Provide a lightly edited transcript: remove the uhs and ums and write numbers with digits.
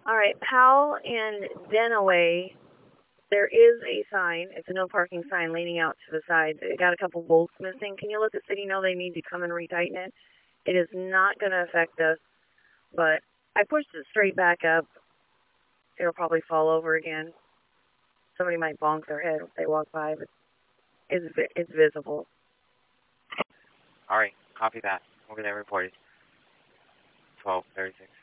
All right, Powell and Denaway, there is a sign. It's a no parking sign leaning out to the side. It got a couple bolts missing. Can you let the city know they need to come and retighten it? It is not going to affect us, but I pushed it straight back up. It'll probably fall over again. Somebody might bonk their head if they walk by, but it's visible. All right, copy that. We're going to report it. 12:36.